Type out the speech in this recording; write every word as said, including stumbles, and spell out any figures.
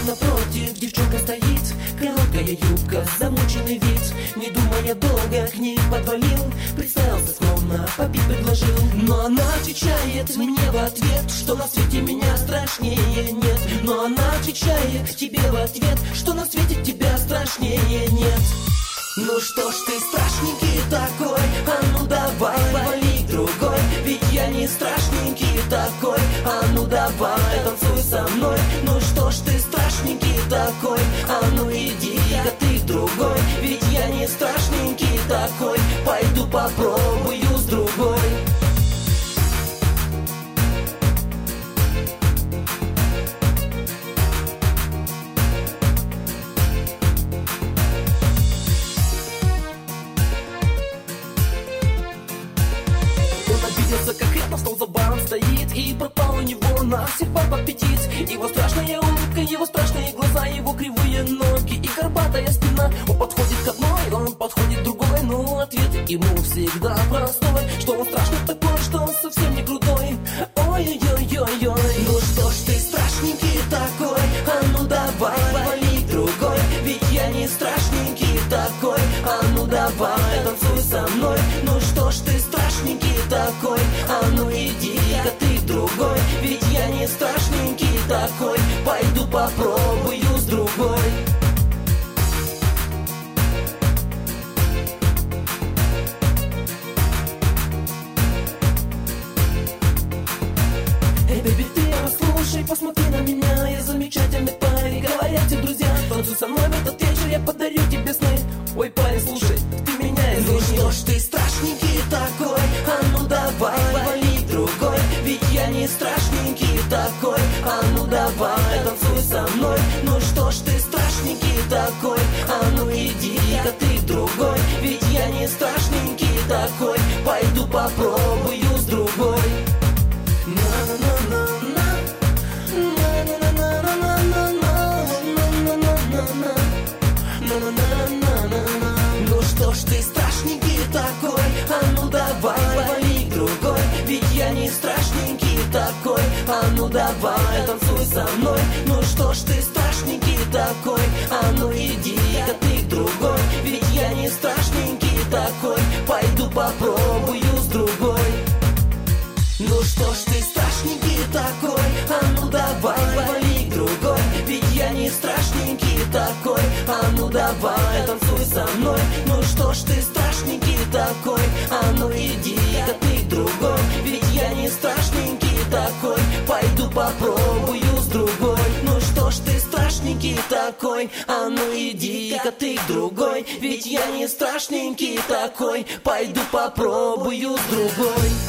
напротив девчонка стоит, короткая юбка, замученный вид. Не думая долго, к ней подвалил, представился скромно, попить предложил. Но она отвечает мне в ответ, что на свете меня страшнее нет. Но она отвечает тебе в ответ, что на свете тебя страшнее нет. Ну что ж ты страшненький такой, а ну давай, вали к другой. Ведь я не страшненький такой, а ну давай, танцуй со мной. Ну что ж ты страшненький такой, а ну иди-ка ты к другой. Ведь я не страшненький такой, пойду попробую с другой. Как это, стол за баром стоит, и пропал у него на всех баб аппетит. Его страшная улыбка, его страшные глаза, его кривые ноги и горбатая спина. Он подходит к одной, он подходит к другой, но ответ ему всегда простой, что он страшный такой, что он совсем не крутой. Ой-ой-ой-ой-ой. Ну что ж ты страшненький такой, а ну давай, вали к другой. Ведь я не страшненький такой, а ну давай, танцуй со мной. Ну что ж ты страшненький такой, а ну иди-ка ты к другой. Ведь я не страшненький такой, пойду попробую с другой. Эй, бэби, ты послушай, посмотри на меня, я замечательный парень. Говорят тебе друзья, танцуй со мной в этот вечер, я подарю тебе сны. Ой, парень, слушай, ты меня извини. Ну что ж ты страшненький такой, а ну давай, вали к другой. Ведь я не страшненький такой, а ну давай, танцуй со мной. Ну что ж ты страшненький такой, а ну иди-ка ты к другой. Ведь я не страшненький такой, пойду попробую с другой. Ну что ж ты страшненький такой, а ну давай, вали к другой. Ведь я не страшненький такой, а ну давай, танцуй со мной. Ну что ж ты страшненький такой, а ну иди-ка ты к другой. Ведь я не страшненький такой, пойду попробую с другой. Ну что ж ты страшненький такой, а ну давай, вали к другой. Ведь я не страшненький такой, а ну давай, танцуй со мной. Ну что ж ты страшненький такой, а ну иди-ка ты к другой. Ведь я не страшненький такой, пойду попробую с другой. Ну что ж ты страшненький такой, а ну иди-ка ты к другой. Ведь я не страшненький такой, пойду попробую с другой.